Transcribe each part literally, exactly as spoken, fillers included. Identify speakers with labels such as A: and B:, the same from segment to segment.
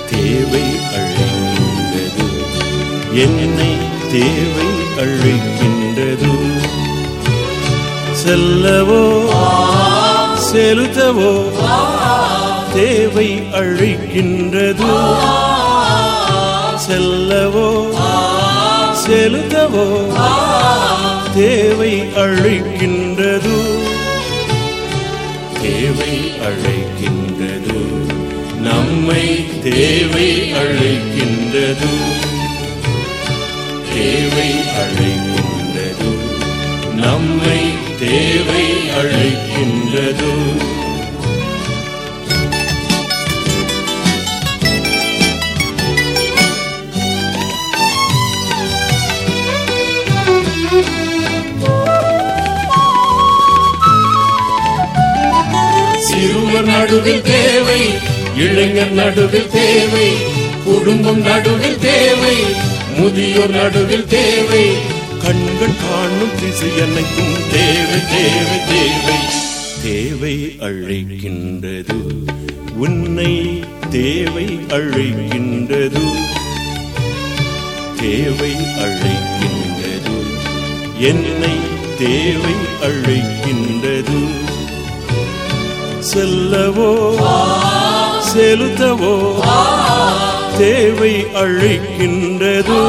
A: தேவை அழைக்கின்றது, என்னை தேவை அழைக்கின்றது. செல்லவோ செலுத்தவோ தேவை அழைக்கின்றது. செல்லவோ செலுத்தவோ தேவை அழைக்கின்றது. தேவை அழைக்கின்றது, நம்மை தேவை அழைக்கின்றது. தேவை அழைக்கின்றது, நம்மை தேவை அழைக்கின்றது. சிறுவர் நடுவில் தேவை, இளைஞர் நடுவில் தேவை, குடும்பம் நடுவில் தேவை, முதியோர் நடுவில் தேவை, கண்கள் காணும் திசை அனைத்தும் தேவை தேவை தேவை. தேவை அழைக்கின்றது, உன்னை தேவை அழைக்கின்றது. தேவை அழைக்கின்றது, என்னை தேவை அழைக்கின்றது. செல்லவோ செலுத்தவோ தேவை அழைக்கின்றது.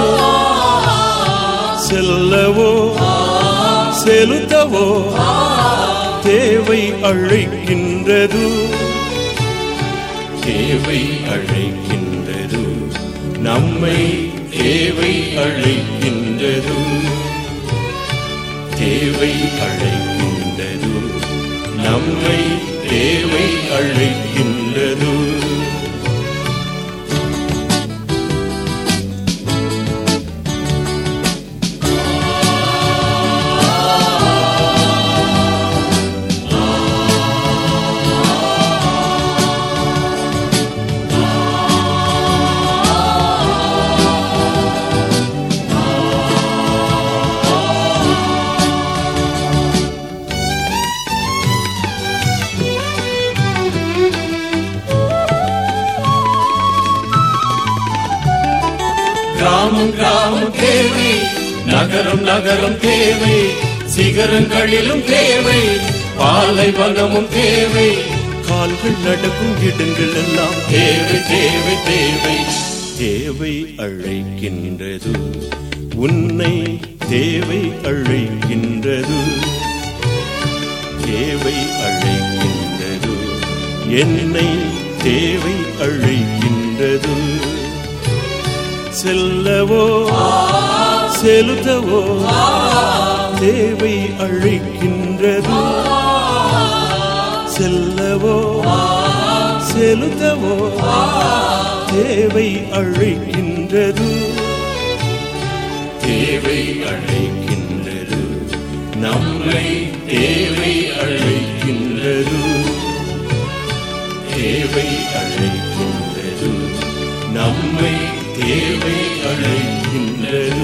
A: செல்லவோ செலுத்தவோ தேவை அழைக்கின்றது. தேவை அழைக்கின்றது, நம்மை தேவை அழைக்கின்றது. தேவை அழைக்கின்றது, நம்மை தேவை அழைக்கின்றது. கிராமம் கிராமம் தேவை, நகரம் நகரம் தேவை, சிகரங்களிலும் தேவை, பாலைவனமும் தேவை, கால்கள் நடக்கும் இடங்கள் எல்லாம் தேவை தேவை தேவை. தேவை அழைக்கின்றது, உன்னை தேவை அழைக்கின்றது. தேவை அழைக்கின்றது, என்னை தேவை அழைக்கின்றது. செல்லவோ செலுத்தவோ தேவை அழைக்கின்றது. செல்லவோ செலுத்தவோ தேவை அழைக்கின்றது. தேவை அழைக்கின்றது, நம்மை தேவை அழைக்கின்றது. தேவை அழைக்கின்றது, நம்மை தேவை அழைக்கின்றது.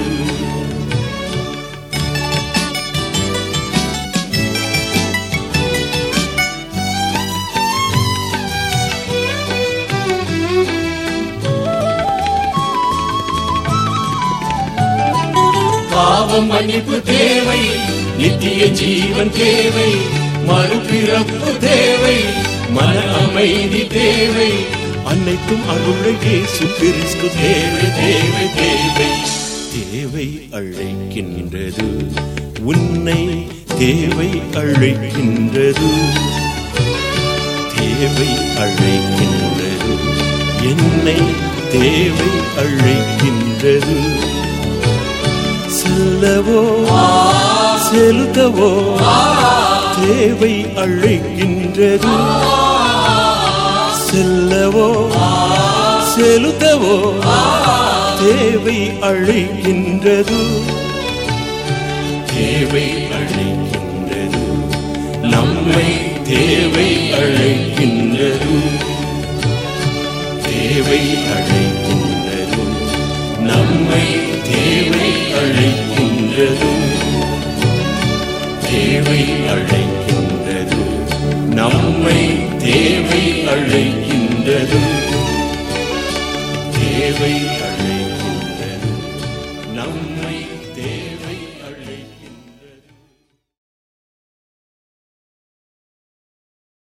A: பாவம் மன்னிப்பு தேவை, நித்திய ஜீவன் தேவை, மறுபிறப்பு தேவை, மன அமைதி தேவை, அனைத்தும் அருளை இயேசு கிறிஸ்து தேவை தேவை தேவை. தேவை அழைக்கின்றது, உன்னை தேவை அழைக்கின்றது. தேவை அழைக்கின்றது, என்னை தேவை அழைக்கின்றது. செல்லவோ செலுத்தவோ தேவை அழைக்கின்றது. செல்லவோ செலுத்தவோ தேவை அழைக்கின்றது. தேவை அழைக்கின்றது, நம்மை தேவை அழைக்கின்றது. தேவை அழைக்கின்றது, நம்மை தேவை அழைக்கின்றது. தேவை அழைக்கின்றது, நம்மை தேவை அழைக்கின்றது. தேவை அழைக்கின்றது.